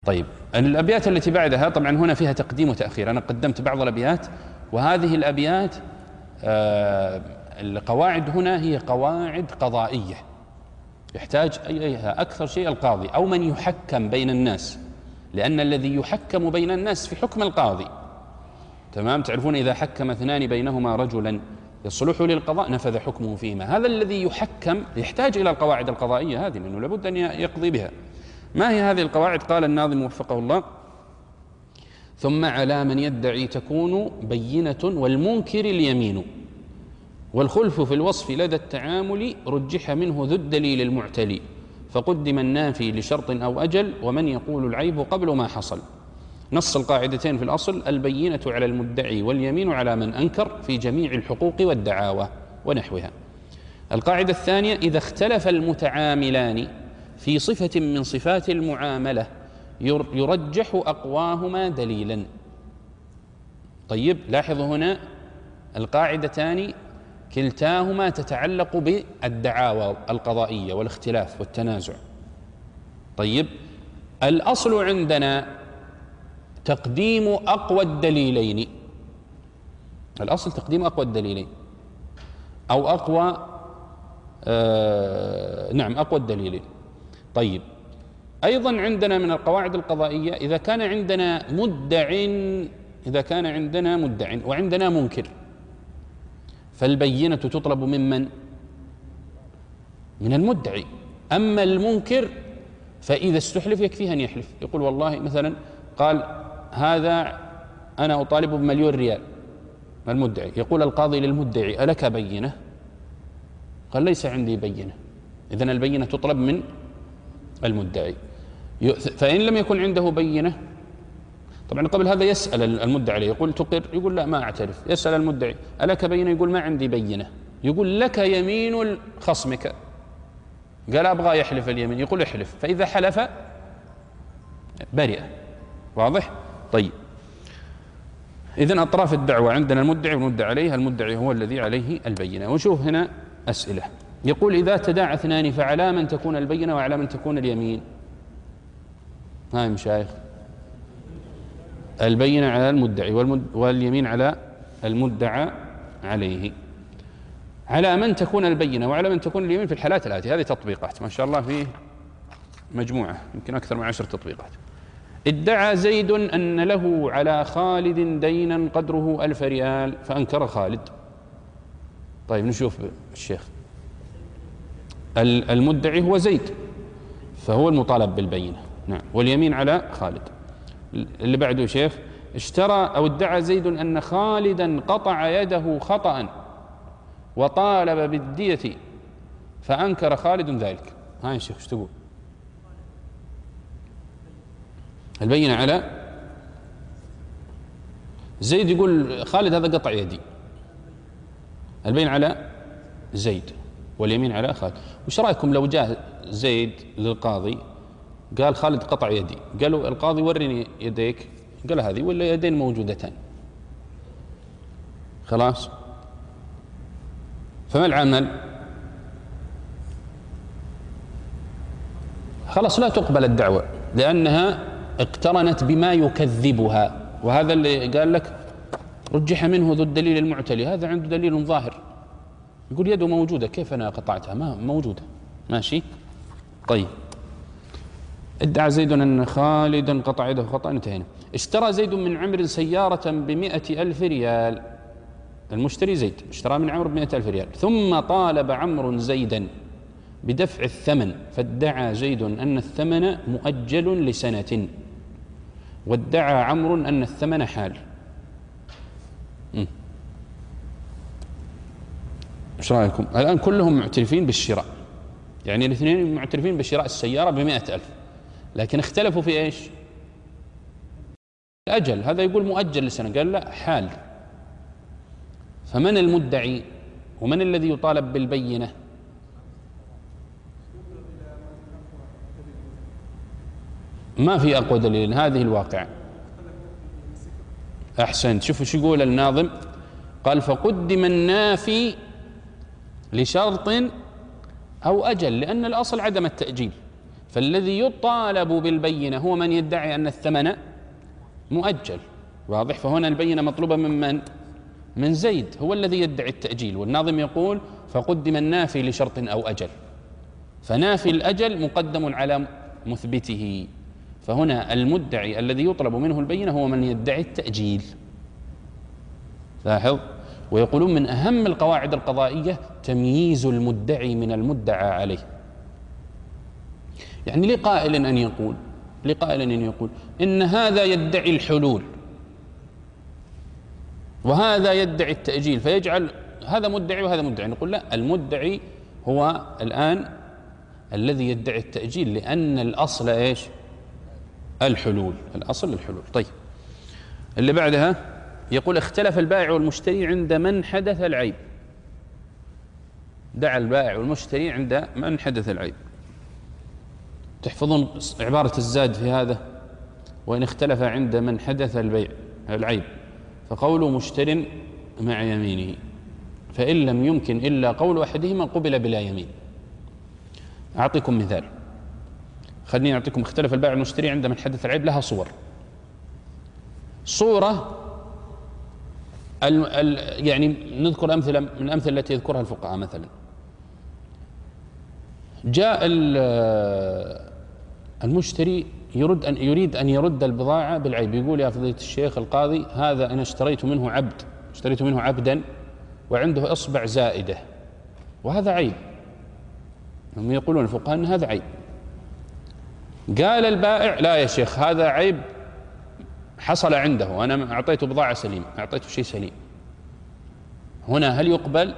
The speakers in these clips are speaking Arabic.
طيب الأبيات التي بعدها طبعا هنا فيها تقديم وتأخير، أنا قدمت بعض الأبيات، وهذه الأبيات القواعد هنا هي قواعد قضائية يحتاج إليها أكثر شيء القاضي أو من يحكم بين الناس، لأن الذي يحكم بين الناس في حكم القاضي. تمام؟ تعرفون إذا حكم اثنان بينهما رجلا يصلح للقضاء نفذ حكمه فيهما. هذا الذي يحكم يحتاج إلى القواعد القضائية هذه، لأنه لابد أن يقضي بها. ما هي هذه القواعد؟ قال الناظم وفقه الله: ثم على من يدعي تكون بينة والمنكر اليمين، والخلف في الوصف لدى التعامل رجح منه ذو الدليل المعتلي، فقدم النافي لشرط أو أجل ومن يقول العيب قبل ما حصل. نص القاعدتين في الأصل: البينة على المدعي واليمين على من أنكر في جميع الحقوق والدعاوى ونحوها. القاعدة الثانية: إذا اختلف المتعاملان في صفة من صفات المعاملة يرجح أقواهما دليلا. طيب لاحظوا هنا القاعدتان كلتاهما تتعلق بالدعاوى القضائية والاختلاف والتنازع. طيب الأصل عندنا تقديم أقوى الدليلين، الأصل تقديم أقوى الدليلين أو أقوى أقوى الدليلين. طيب أيضا عندنا من القواعد القضائية إذا كان عندنا مدع وعندنا منكر فالبينة تطلب من المدعي. أما المنكر فإذا استحلف يكفيه أن يحلف، يقول والله مثلا قال هذا أنا أطالبه ب1,000,000 ريال، المدعي يقول القاضي للمدعي ألك بينة؟ قال ليس عندي بينة، إذن البينة تطلب من المدعي. فإن لم يكن عنده بينة، طبعا قبل هذا يسأل المدعي عليه، يقول تقر؟ يقول لا ما أعترف. يسأل المدعي ألك بينة؟ يقول ما عندي بينة. يقول لك يمين خصمك، قال أبغى يحلف اليمين، يقول احلف، فإذا حلف برئ. واضح؟ طيب إذن أطراف الدعوة عندنا المدعي والمدعي عليه، المدعي هو الذي عليه البينة. وشوف هنا أسئلة، يقول إذا تداعى اثنان فعلى من تكون البينة وعلى من تكون اليمين؟ هاي مشايخ، البينة على المدعي واليمين على المدعى عليه. على من تكون البينة وعلى من تكون اليمين في الحالات الآتية، هذه تطبيقات ما شاء الله فيه مجموعة يمكن أكثر من 10 تطبيقات. ادعى زيد أن له على خالد دينا قدره 1000 ريال فأنكر خالد. طيب نشوف الشيخ، المدعي هو زيد فهو المطالب بالبينة، نعم، واليمين على خالد. اللي بعده شيخ، اشترى أو ادعى زيد أن خالدا قطع يده خطأ وطالب بالدية فأنكر خالد ذلك. هاي يا شيخ ايش تقول؟ البينة على زيد، يقول خالد هذا قطع يدي، البينة على زيد واليمين على خالد. وش رأيكم لو جاء زيد للقاضي قال خالد قطع يدي، قالوا القاضي ورني يديك، قال هذه ولا يدين موجودتان، خلاص، فما العمل؟ خلاص لا تقبل الدعوة لأنها اقترنت بما يكذبها، وهذا اللي قال لك رجح منه ذو الدليل المعتلي، هذا عنده دليل ظاهر، يقول يده موجودة، كيف أنا قطعتها؟ ما موجودة، ماشي. طيب ادعى زيد أن خالدا قطع يده خطأ، انتهينا. اشترى زيد من عمرو سيارة ب100,000 ريال، المشتري زيد اشترى من عمرو ب100,000 ريال، ثم طالب عمرو زيدا بدفع الثمن، فادعى زيد أن الثمن مؤجل لسنة وادعى عمرو أن الثمن حال. ايش رأيكم؟ الآن كلهم معترفين بالشراء، يعني الاثنين معترفين بشراء السيارة ب100,000، لكن اختلفوا في ايش؟ الأجل، هذا يقول مؤجل لسنة، قال لا حال. فمن المدعي ومن الذي يطالب بالبينة؟ ما في أقوى دليل، هذه الواقع. أحسنت. شوفوا شو يقول الناظم، قال فقدم النافي لشرط أو أجل، لأن الأصل عدم التأجيل، فالذي يطالب بالبينة هو من يدعي أن الثمن مؤجل، واضح؟ فهنا البينة مطلوبة من زيد، هو الذي يدعي التأجيل، والناظم يقول فقدم النافي لشرط أو أجل، فنافي الأجل مقدم على مثبته، فهنا المدعي الذي يطلب منه البينة هو من يدعي التأجيل. لاحظ، ويقولون من أهم القواعد القضائية تمييز المدعي من المدعى عليه. يعني لقائل أن يقول إن هذا يدعي الحلول وهذا يدعي التأجيل، فيجعل هذا مدعي وهذا مدعي. نقول لا، المدعي هو الآن الذي يدعي التأجيل، لأن الأصل إيش؟ الحلول، الأصل الحلول. طيب، اللي بعدها يقول اختلف البائع والمشتري عند من حدث العيب. دعا البائع والمشتري عند من حدث العيب. تحفظون عبارة الزاد في هذا؟ وإن اختلف عند من حدث العيب فقول مشتر مع يمينه، فإن لم يمكن إلا قول أحدهما قبل بلا يمين. أعطيكم مثال، خليني أعطيكم. اختلف البائع والمشتري عند من حدث العيب، لها صورة يعني نذكر أمثلة من الأمثلة التي يذكرها الفقهاء. مثلا جاء المشتري يريد أن يرد البضاعة بالعيب، يقول يا فضيلة الشيخ القاضي هذا أنا اشتريت منه عبدا وعنده إصبع زائدة وهذا عيب. هم يقولون الفقهاء أن هذا عيب. قال البائع لا يا شيخ، هذا عيب حصل عنده، أنا أعطيته بضاعة سليمة، أعطيته شيء سليم. هنا هل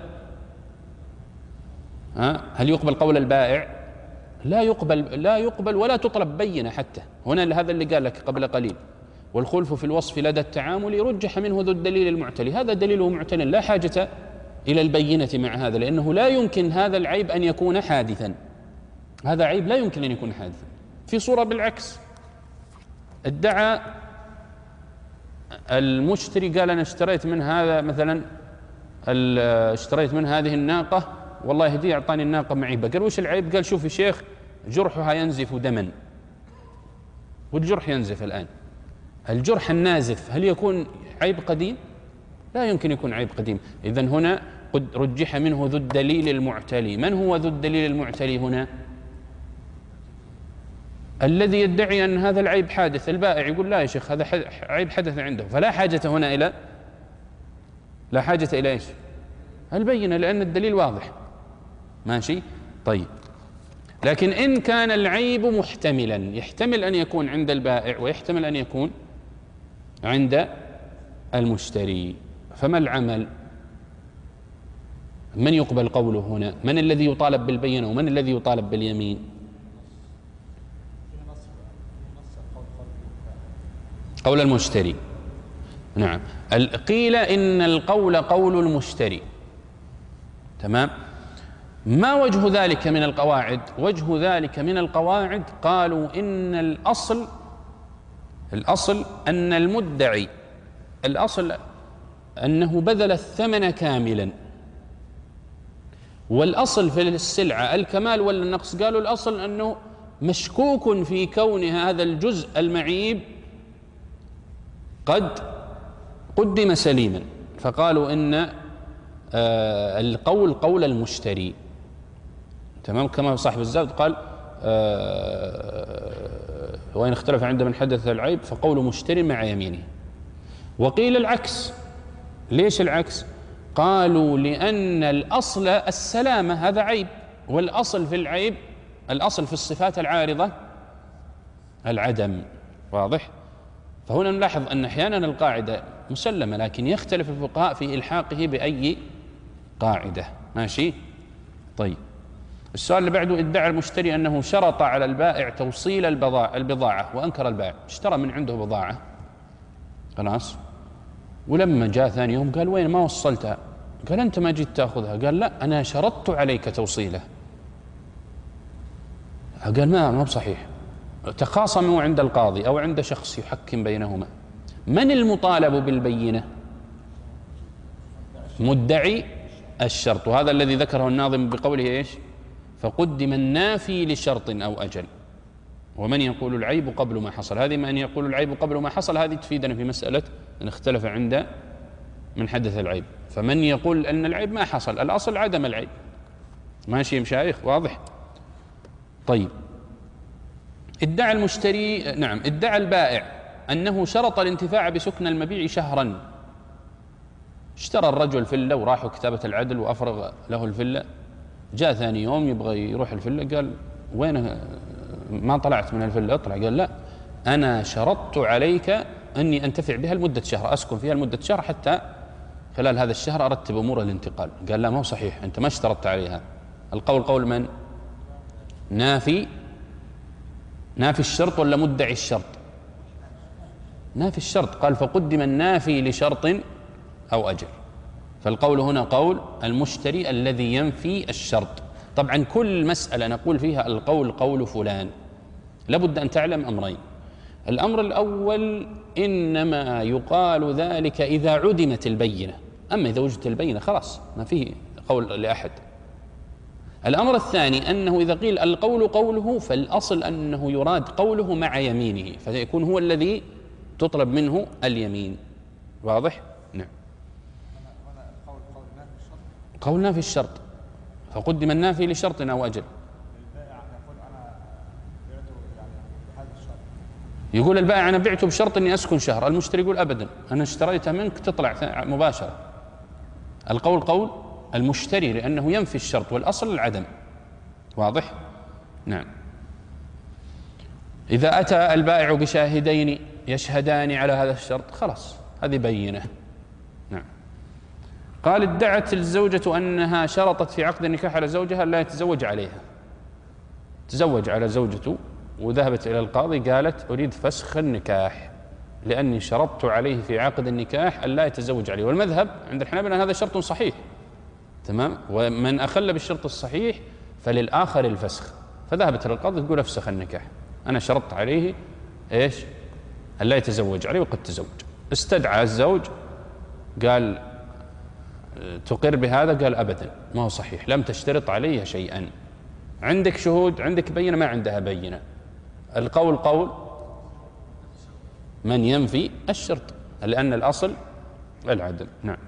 يقبل قول البائع؟ لا يقبل ولا تطلب بينة حتى. هنا هذا اللي قال لك قبل قليل، والخلف في الوصف لدى التعامل رجح منه ذو الدليل المعتلي. هذا دليله معتل، لا حاجة إلى البينة مع هذا، لأنه لا يمكن هذا العيب أن يكون حادثا. هذا عيب لا يمكن أن يكون حادثا. في صورة بالعكس، ادعى المشتري قال أنا اشتريت من هذا مثلا اشتريت من هذه الناقة والله هدية، أعطاني الناقة معيبة. قال وش العيب؟ قال شوف يا شيخ جرحها ينزف دما، والجرح ينزف الآن. الجرح النازف هل يكون عيب قديم؟ لا يمكن يكون عيب قديم. إذن هنا قد رجح منه ذو الدليل المعتلي. من هو ذو الدليل المعتلي هنا؟ الذي يدعي أن هذا العيب حادث. البائع يقول لا يا شيخ هذا عيب حدث عنده، فلا حاجة هنا إلى إيش؟ البينة، لأن الدليل واضح. ماشي؟ طيب، لكن إن كان العيب محتملا، يحتمل أن يكون عند البائع ويحتمل أن يكون عند المشتري، فما العمل؟ من يقبل قوله هنا؟ من الذي يطالب بالبينة ومن الذي يطالب باليمين؟ قول المشتري. نعم، قيل إن القول قول المشتري. تمام. ما وجه ذلك من القواعد؟ وجه ذلك من القواعد قالوا إن الأصل أن المدعي، الأصل أنه بذل الثمن كاملا، والأصل في السلعة الكمال ولا النقص. قالوا الأصل أنه مشكوك في كون هذا الجزء المعيب قد قدم سليما، فقالوا إن القول قول المشتري. تمام، كما صاحب الزاد قال وإن اختلف عند من حدث العيب فقول مشتري مع يمينه. وقيل العكس. ليش العكس؟ قالوا لأن الأصل السلامة، هذا عيب، والأصل في العيب، الأصل في الصفات العارضة العدم. واضح؟ فهنا نلاحظ أن أحيانا القاعدة مسلمة، لكن يختلف الفقهاء في إلحاقه بأي قاعدة. ماشي؟ طيب، السؤال اللي بعده، ادعى المشتري أنه شرط على البائع توصيل البضاعة وأنكر البائع. اشترى من عنده بضاعة خلاص، ولما جاء ثاني يوم قال وين ما وصلتها؟ قال أنت ما جيت تأخذها. قال لا، أنا شرطت عليك توصيله. قال ما بصحيح. تخاصموا عند القاضي أو عند شخص يحكم بينهما، من المطالب بالبينة؟ مدعي الشرط، وهذا الذي ذكره الناظم بقوله إيش؟ فقدم النافي لشرط أو أجل. ومن يقول العيب قبل ما حصل. هذه من يقول العيب قبل ما حصل هذه تفيدنا في مسألة أن اختلف عند من حدث العيب. فمن يقول أن العيب ما حصل، الأصل عدم العيب. ماشي يا مشايخ؟ واضح؟ طيب، ادعى المشتري، نعم، ادعى البائع أنه شرط الانتفاع بسكن المبيع شهرا. اشترى الرجل فلة وراحوا كتابة العدل وأفرغ له الفلة، جاء ثاني يوم يبغى يروح الفلة، قال وين ما طلعت من الفلة؟ اطلع. قال لا، أنا شرطت عليك أني أنتفع بها لمدة شهر، أسكن فيها لمدة شهر، حتى خلال هذا الشهر أرتب أمور الانتقال. قال لا، ما هو صحيح، أنت ما اشترطت عليها. القول قول من؟ نافي الشرط ولا مدعي الشرط؟ نافي الشرط. قال فقدم النافي لشرط أو أجل. فالقول هنا قول المشتري الذي ينفي الشرط. طبعا كل مسألة نقول فيها القول قول فلان لابد أن تعلم أمرين. الأمر الأول إنما يقال ذلك إذا عدمت البينة، أما إذا وجدت البينة خلاص ما فيه قول لأحد. الأمر الثاني أنه إذا قيل القول قوله فالأصل أنه يراد قوله مع يمينه، فيكون هو الذي تطلب منه اليمين. واضح؟ نعم. قول نافي الشرط، فقدم النافي لشرط أو أجل. يقول البائع أنا بعته بشرط أني أسكن شهر، المشتري يقول أبدا أنا اشتريته منك تطلع مباشرة. القول قول المشتري لأنه ينفي الشرط والأصل العدم. واضح؟ نعم. إذا أتى البائع بشاهدين يشهدان على هذا الشرط خلاص هذه بينة. نعم. قال ادعت الزوجة أنها شرطت في عقد النكاح على زوجها لا يتزوج عليها. تزوج على زوجته وذهبت إلى القاضي قالت أريد فسخ النكاح لأني شرطت عليه في عقد النكاح أن لا يتزوج عليه. والمذهب عند الحنابلة أن هذا شرط صحيح، تمام، ومن أخل بالشرط الصحيح فللآخر الفسخ. فذهبت إلى القاضي تقول أفسخ النكاح، أنا شرطت عليه إيش؟ أن لا يتزوج عليه وقد تزوج. استدعى الزوج قال تقر بهذا؟ قال أبدا ما هو صحيح، لم تشترط علي شيئا. عندك شهود؟ عندك بينة؟ ما عندها بينة. القول قول من ينفي الشرط لأن الأصل العدل. نعم.